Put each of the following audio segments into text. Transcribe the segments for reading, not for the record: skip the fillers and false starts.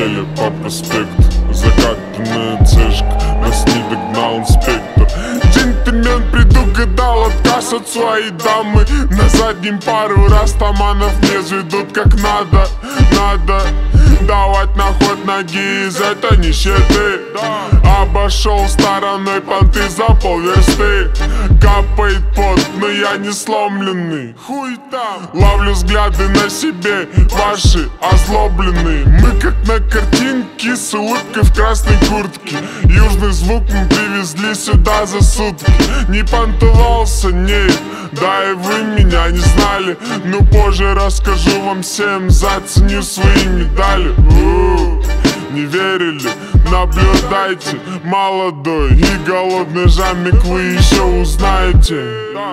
летели по проспекту. Закатанная цешка, нас не догнал инспектор. Джентльмен предугадал отказ от своей дамы. На заднем пару растаманов не заведут как надо. Надо давать на ход ноги из этой нищеты. Обошел стороной понты за полверсты. Капает пот, но я не сломленный. Хуй там. Ловлю взгляды на себе, ваши озлобленные. Мы как на картинке с улыбкой в красной куртке. Южный звук мы привезли сюда за сутки. Не понтовался, нет, да и вы меня не знали. Но позже расскажу вам всем, заценю свои медали. Не верили? Наблюдайте, молодой и голодный жамик, вы еще узнаете.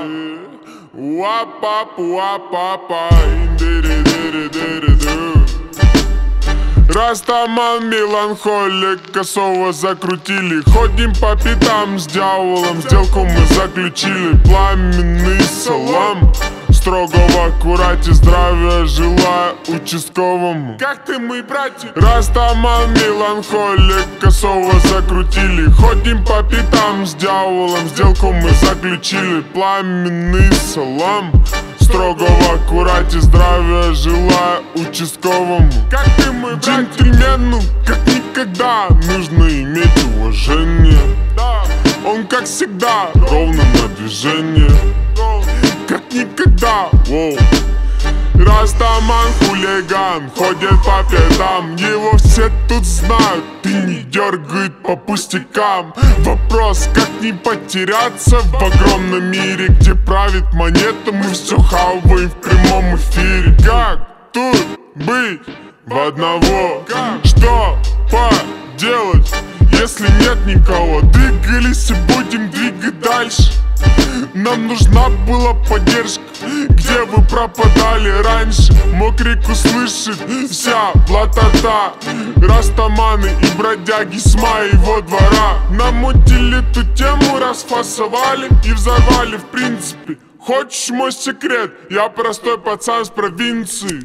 Растаман, меланхолик, косово закрутили. Ходим по пятам с дьяволом, сделку мы заключили. Пламенный салам, строго в аккурате, здравия желаю участковому. Как ты, мой братик? Растаман, меланхолик, косово закрутили. Ходим по пятам с дьяволом, сделку мы заключили. Пламенный салам, строго в аккурате, здравия желаю участковому. Как ты, мой братик? Джентльмену, как никогда, нужно иметь уважение. Он, как всегда, ровно на движение. Как никогда, воу. Растаман хулиган, ходит по пятам. Его все тут знают, и не дергают по пустякам. Вопрос, как не потеряться в огромном мире, где правит монета, мы все хаваем в прямом эфире. Как тут быть в одного? Что поделать, если нет никого? Двигались и будем двигать дальше. Нам нужна была поддержка, где вы пропадали раньше. Мог реку слышит вся блатота. Растаманы и бродяги с моего двора намутили эту тему, расфасовали и взорвали в принципе. Хочешь мой секрет? Я простой пацан с провинции.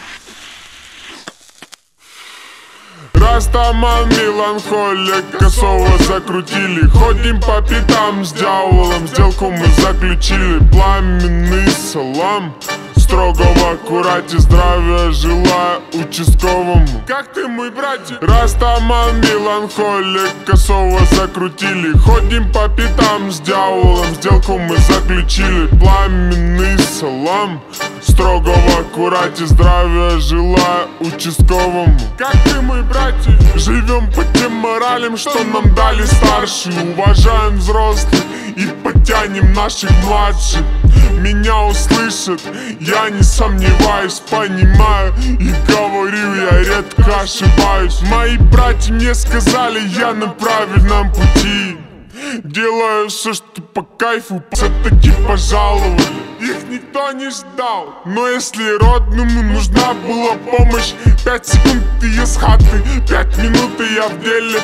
Растаман, меланхолик, косово закрутили. Ходим по пятам с дьяволом, сделку мы заключили. Пламенный салам, строго в аккурате, здравия желаю участковому. Как ты, мой братик? Растаман, меланхолик, косово закрутили. Ходим по пятам с дьяволом, сделку мы заключили. Пламенный салам, строго в аккурате, здравия желаю участковому. Как ты, мой братик? Живем по тем моралям, что нам дали старшие. Уважаем взрослых и подтянем наших младших. Меня услышат, я не сомневаюсь, понимаю и говорю, я редко ошибаюсь. Мои братья мне сказали, я на правильном пути. Делаю все, что по кайфу, все-таки пожаловали. Их никто не ждал, но если родному нужна была помощь, 5 секунд и из хаты, 5 минут и я в деле.